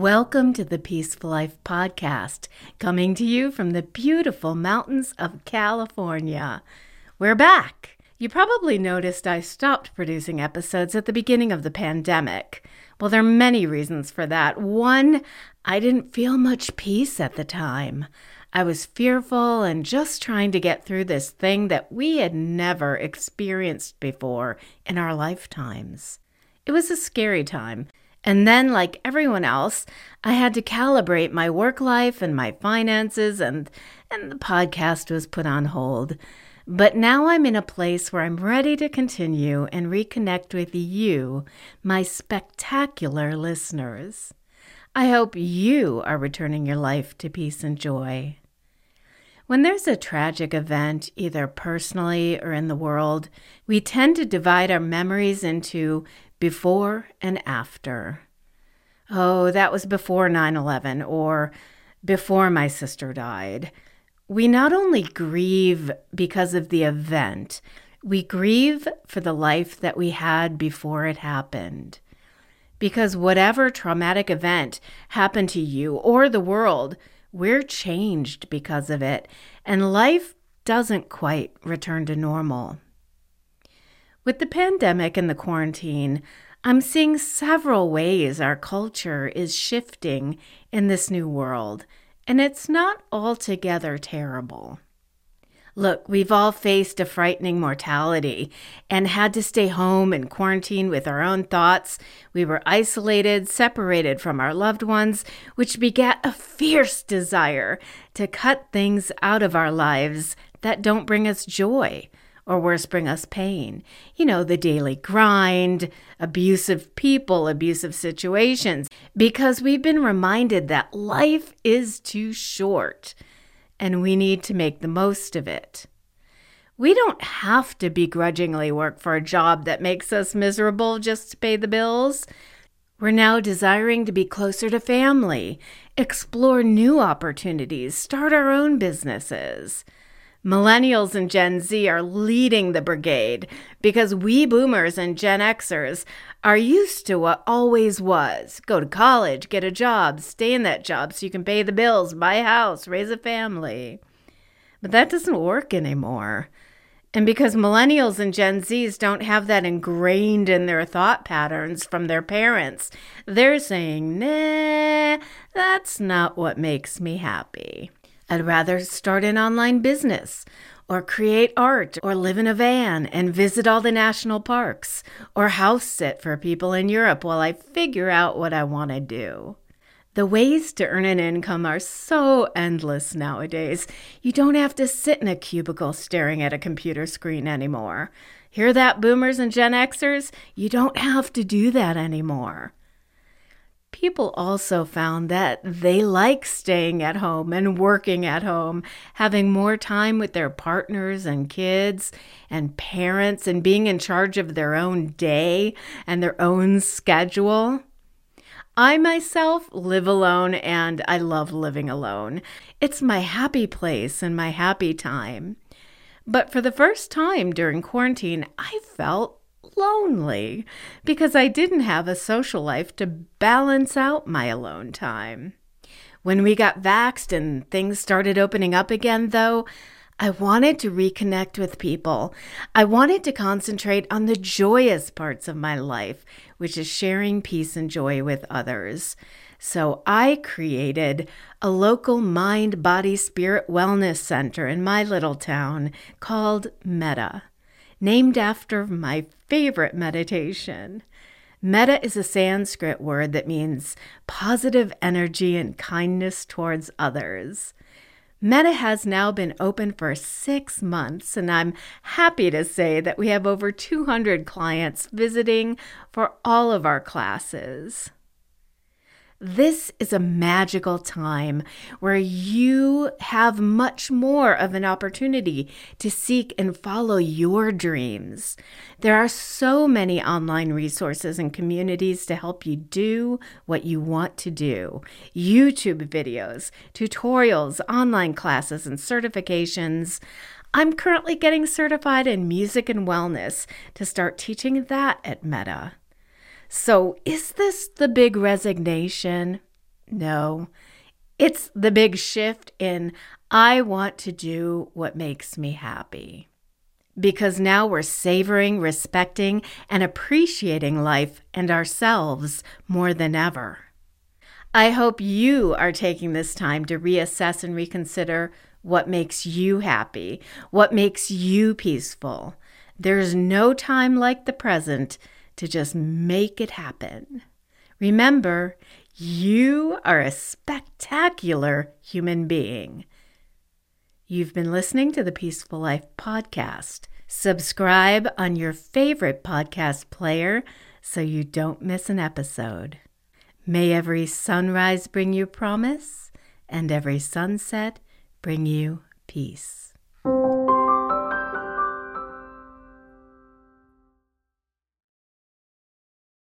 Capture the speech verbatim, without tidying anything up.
Welcome to the Peaceful Life Podcast, coming to you from the beautiful mountains of California. We're back. You probably noticed I stopped producing episodes at the beginning of the pandemic. Well, there are many reasons for that. One, I didn't feel much peace at the time. I was fearful and just trying to get through this thing that we had never experienced before in our lifetimes. It was a scary time. And then, like everyone else, I had to calibrate my work life and my finances, and, and the podcast was put on hold. But now I'm in a place where I'm ready to continue and reconnect with you, my spectacular listeners. I hope you are returning your life to peace and joy. When there's a tragic event, either personally or in the world, we tend to divide our memories into before and after. Oh, that was before nine eleven, or before my sister died. We not only grieve because of the event, we grieve for the life that we had before it happened. Because whatever traumatic event happened to you or the world, we're changed because of it, and life doesn't quite return to normal. With the pandemic and the quarantine, I'm seeing several ways our culture is shifting in this new world, and it's not altogether terrible. Look, we've all faced a frightening mortality and had to stay home and quarantine with our own thoughts. We were isolated, separated from our loved ones, which begat a fierce desire to cut things out of our lives that don't bring us joy, or worse, bring us pain. You know, the daily grind, abusive people, abusive situations, because we've been reminded that life is too short and we need to make the most of it. We don't have to begrudgingly work for a job that makes us miserable just to pay the bills. We're now desiring to be closer to family, explore new opportunities, start our own businesses. Millennials and Gen Z are leading the brigade because we boomers and Gen Xers are used to what always was. Go to college, get a job, stay in that job so you can pay the bills, buy a house, raise a family. But that doesn't work anymore. And because millennials and Gen Zs don't have that ingrained in their thought patterns from their parents, they're saying, nah, that's not what makes me happy. I'd rather start an online business, or create art, or live in a van and visit all the national parks, or house sit for people in Europe while I figure out what I want to do. The ways to earn an income are so endless nowadays. You don't have to sit in a cubicle staring at a computer screen anymore. Hear that, boomers and Gen Xers? You don't have to do that anymore. People also found that they like staying at home and working at home, having more time with their partners and kids and parents, and being in charge of their own day and their own schedule. I myself live alone, and I love living alone. It's my happy place and my happy time. But for the first time during quarantine, I felt lonely because I didn't have a social life to balance out my alone time. When we got vaxxed and things started opening up again, though, I wanted to reconnect with people. I wanted to concentrate on the joyous parts of my life, which is sharing peace and joy with others. So I created a local mind, body, spirit wellness center in my little town called Metta, named after my favorite meditation. Metta is a Sanskrit word that means positive energy and kindness towards others. Metta has now been open for six months, and I'm happy to say that we have over two hundred clients visiting for all of our classes. This is a magical time where you have much more of an opportunity to seek and follow your dreams. There are so many online resources and communities to help you do what you want to do. YouTube videos, tutorials, online classes, and certifications. I'm currently getting certified in music and wellness to start teaching that at Metta. So is this the big resignation? No, it's the big shift in I want to do what makes me happy. Because now we're savoring, respecting, and appreciating life and ourselves more than ever. I hope you are taking this time to reassess and reconsider what makes you happy, what makes you peaceful. There's no time like the present to just make it happen. Remember, you are a spectacular human being. You've been listening to the Peaceful Life Podcast. Subscribe on your favorite podcast player so you don't miss an episode. May every sunrise bring you promise, and every sunset bring you peace.